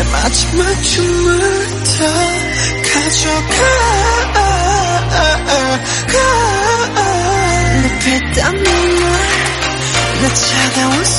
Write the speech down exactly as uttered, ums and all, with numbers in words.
내 마지막 춤을 더 가져가 내 피땀 눈물 내 차가운